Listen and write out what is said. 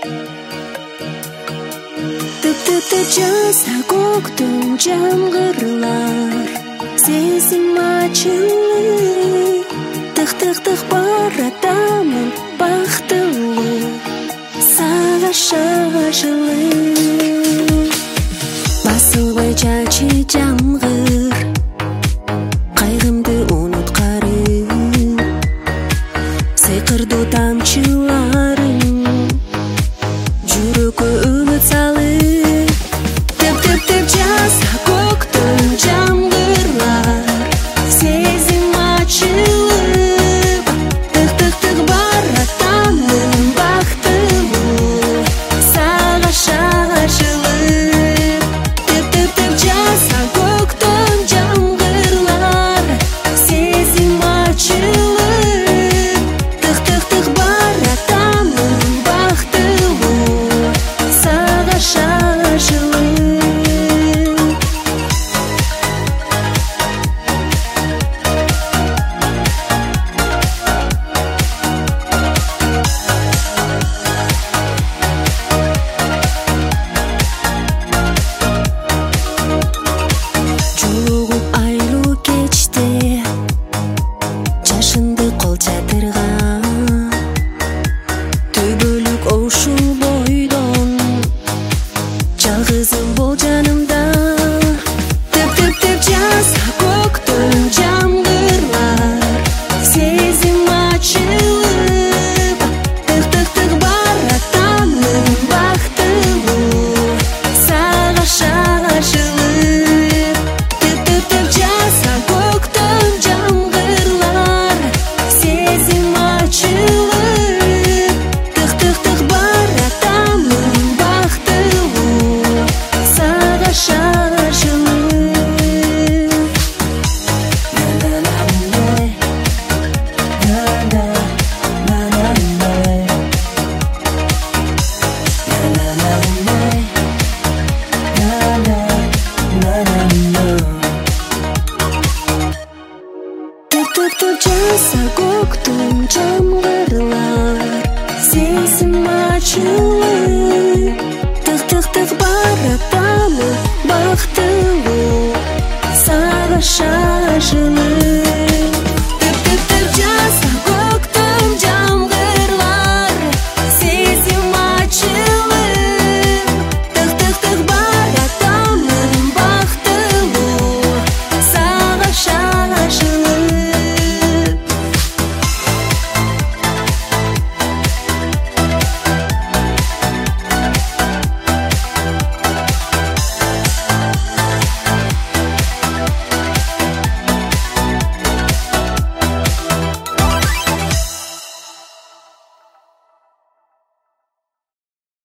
Тып-тып-тып жаса көктің жаңғырлар, сезім açылы. Тық-тық-тық баратамын бақтылы, сағаша жылы. Басылбай чачы жаңғыр, қайғымды ұмытқарып, сиқырды тамшыларың жүрекке үміт салып. Тып-тып-тып жаса көктің жаңғырлар, сезім açылып. Тық-тық-тық баратамын бақтылы, сағаша жылы. Тып-тып-тып жаса көктің жаңғырлар, сезім açылып. Тық-тық-тық баратамын бақтылы, сағаша жылы. Жолығып айлы кеште, жашынды қол жатырған, төбөлік оушул бойдон, жалғызым бол жанымда. Тып-тып-тып жаса көктің жаңғырлар, сезім açылып. Тық-тық-тық баратамын бақтылы, сағаша жылы. Тып-тып-тып жаса көктің жаңғырлар, сезім açылып. Тық-тық-тық баратамын бақтылы, сағаша жылы. Тып-тып-тып жаса көктің жаңғырлар, сезім açылып. Тық-тық-тық баратамын бақтылы, сағаша жылы.